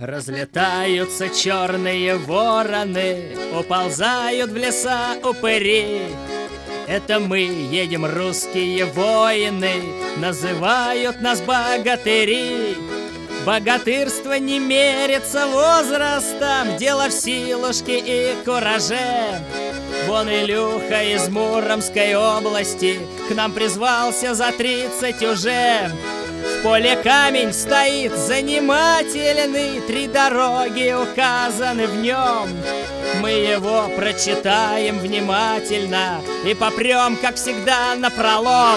Разлетаются черные вороны, уползают в леса упыри. Это мы едем, русские воины, называют нас богатыри. Богатырство не мерится возрастом, дело в силушке и кураже. Вон Илюха из Муромской области к нам призвался за 30 уже. В поле камень стоит занимательный, 3 дороги указаны в нем. Мы его прочитаем внимательно и попрем, как всегда, напролом.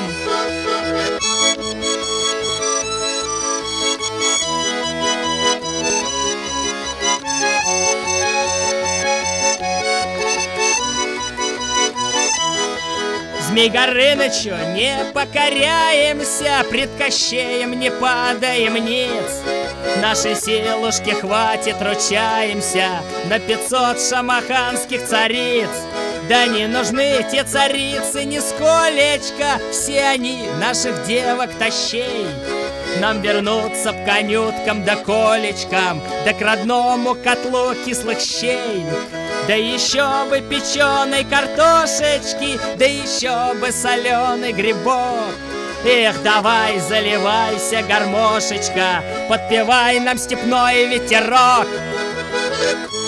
Змей Горынычу не покоряемся, пред Кощеем не падаем ниц. Нашей силушки хватит, ручаемся, на 500 шамаханских цариц. Да не нужны те царицы нисколечко, все они наших девок тащей. Нам вернуться к конюткам да колечкам, да к родному котлу кислых щей. Да еще бы печеной картошечки, да еще бы соленый грибок. Эх, давай заливайся, гармошечка, подпевай нам степной ветерок.